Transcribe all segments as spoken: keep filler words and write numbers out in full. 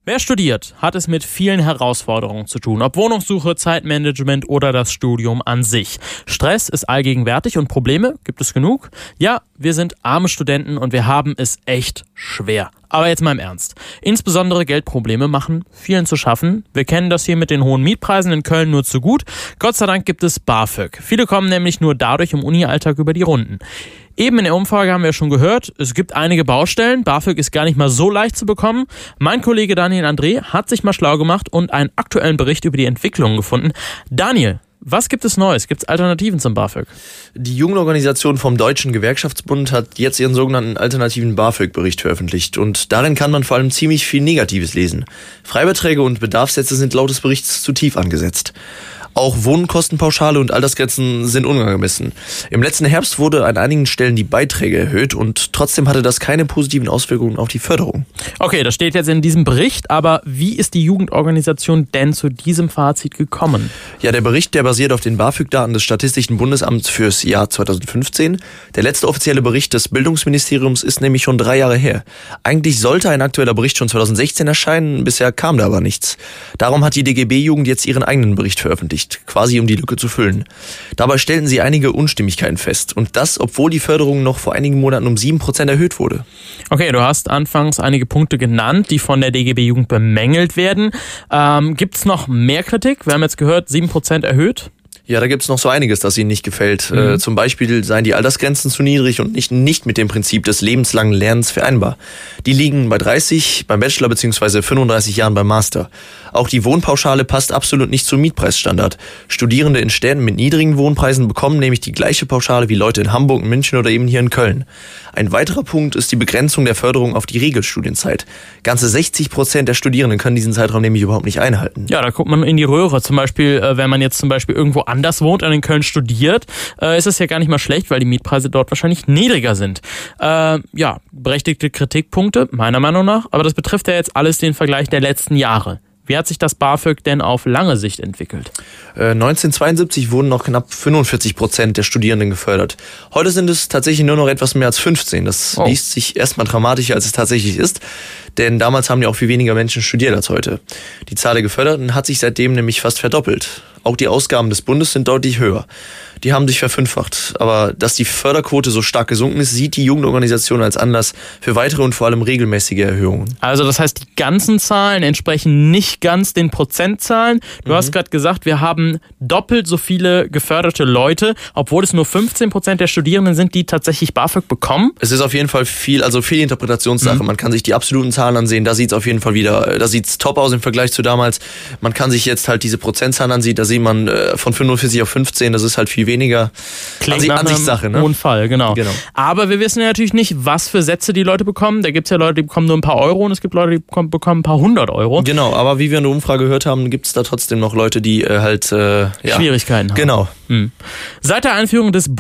Wer studiert, hat es mit vielen Herausforderungen zu tun, ob Wohnungssuche, Zeitmanagement oder das Studium an sich. Stress ist allgegenwärtig und Probleme gibt es genug. Ja, wir sind arme Studenten und wir haben es echt schwer. Aber jetzt mal im Ernst. Insbesondere Geldprobleme machen vielen zu schaffen. Wir kennen das hier mit den hohen Mietpreisen in Köln nur zu gut. Gott sei Dank gibt es BAföG. Viele kommen nämlich nur dadurch im Uni-Alltag über die Runden. Eben in der Umfrage haben wir schon gehört, es gibt einige Baustellen. BAföG ist gar nicht mal so leicht zu bekommen. Mein Kollege Daniel André hat sich mal schlau gemacht und einen aktuellen Bericht über die Entwicklungen gefunden. Daniel, was gibt es Neues? Gibt es Alternativen zum BAföG? Die Jugendorganisation vom Deutschen Gewerkschaftsbund hat jetzt ihren sogenannten alternativen BAföG-Bericht veröffentlicht. Und darin kann man vor allem ziemlich viel Negatives lesen. Freibeträge und Bedarfssätze sind laut des Berichts zu tief angesetzt. Auch Wohnkostenpauschale und Altersgrenzen sind unangemessen. Im letzten Herbst wurde an einigen Stellen die Beiträge erhöht und trotzdem hatte das keine positiven Auswirkungen auf die Förderung. Okay, das steht jetzt in diesem Bericht, aber wie ist die Jugendorganisation denn zu diesem Fazit gekommen? Ja, der Bericht, der basiert auf den BAföG-Daten des Statistischen Bundesamts fürs Jahr zweitausendfünfzehn. Der letzte offizielle Bericht des Bildungsministeriums ist nämlich schon drei Jahre her. Eigentlich sollte ein aktueller Bericht schon zweitausendsechzehn erscheinen, bisher kam da aber nichts. Darum hat die D G B-Jugend jetzt ihren eigenen Bericht veröffentlicht, quasi um die Lücke zu füllen. Dabei stellten sie einige Unstimmigkeiten fest. Und das, obwohl die Förderung noch vor einigen Monaten um sieben Prozent erhöht wurde. Okay, du hast anfangs einige Punkte genannt, die von der D G B-Jugend bemängelt werden. Ähm, gibt es noch mehr Kritik? Wir haben jetzt gehört, sieben Prozent erhöht. Ja, da gibt's noch so einiges, das ihnen nicht gefällt. Mhm. Äh, zum Beispiel seien die Altersgrenzen zu niedrig und nicht, nicht mit dem Prinzip des lebenslangen Lernens vereinbar. Die liegen bei dreißig beim Bachelor bzw. fünfunddreißig Jahren beim Master. Auch die Wohnpauschale passt absolut nicht zum Mietpreisstandard. Studierende in Städten mit niedrigen Wohnpreisen bekommen nämlich die gleiche Pauschale wie Leute in Hamburg, München oder eben hier in Köln. Ein weiterer Punkt ist die Begrenzung der Förderung auf die Regelstudienzeit. Ganze sechzig Prozent der Studierenden können diesen Zeitraum nämlich überhaupt nicht einhalten. Ja, da guckt man in die Röhre. Zum Beispiel, wenn man jetzt zum Beispiel irgendwo anders wohnt und in Köln studiert, ist es ja gar nicht mal schlecht, weil die Mietpreise dort wahrscheinlich niedriger sind. Äh, ja, berechtigte Kritikpunkte, meiner Meinung nach. Aber das betrifft ja jetzt alles den Vergleich der letzten Jahre. Wie hat sich das BAföG denn auf lange Sicht entwickelt? Äh, neunzehnhundertzweiundsiebzig wurden noch knapp fünfundvierzig Prozent der Studierenden gefördert. Heute sind es tatsächlich nur noch etwas mehr als fünfzehn. Das oh. liest sich erstmal dramatischer, als es tatsächlich ist. Denn damals haben ja auch viel weniger Menschen studiert als heute. Die Zahl der Geförderten hat sich seitdem nämlich fast verdoppelt. Auch die Ausgaben des Bundes sind deutlich höher. Die haben sich verfünffacht. Aber dass die Förderquote so stark gesunken ist, sieht die Jugendorganisation als Anlass für weitere und vor allem regelmäßige Erhöhungen. Also das heißt, die ganzen Zahlen entsprechen nicht ganz den Prozentzahlen. Du mhm. hast gerade gesagt, wir haben doppelt so viele geförderte Leute, obwohl es nur fünfzehn Prozent der Studierenden sind, die tatsächlich BAföG bekommen. Es ist auf jeden Fall viel, also viel Interpretationssache. Mhm. Man kann sich die absoluten Zahlen ansehen. Da sieht es auf jeden Fall wieder, da sieht es top aus im Vergleich zu damals. Man kann sich jetzt halt diese Prozentzahlen ansehen. Da sieht man äh, von fünfundvierzig auf fünfzehn, das ist halt viel weniger. Klingt nach Ansichtssache, ne? Hohen Fall, genau. genau. Aber wir wissen ja natürlich nicht, was für Sätze die Leute bekommen. Da gibt es ja Leute, die bekommen nur ein paar Euro und es gibt Leute, die bekommen, bekommen ein paar hundert Euro. Genau, aber wie wir in der Umfrage gehört haben, gibt es da trotzdem noch Leute, die äh, halt äh, ja. Schwierigkeiten haben. Genau. Hm. Seit der Einführung des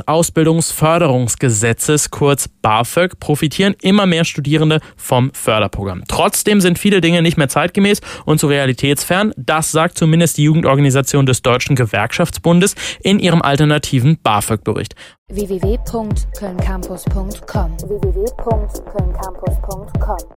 Bundesausbildungsförderungsgesetzes, kurz BAföG, profitieren immer mehr Studierende vom Förderprogramm. Trotzdem sind viele Dinge nicht mehr zeitgemäß und zu realitätsfern. Das sagt zumindest die Jugendorganisation des Deutschen Gewerkschaftsbundes in ihrem alternativen BAföG-Bericht. w w w punkt köln campus punkt com w w w punkt köln campus punkt com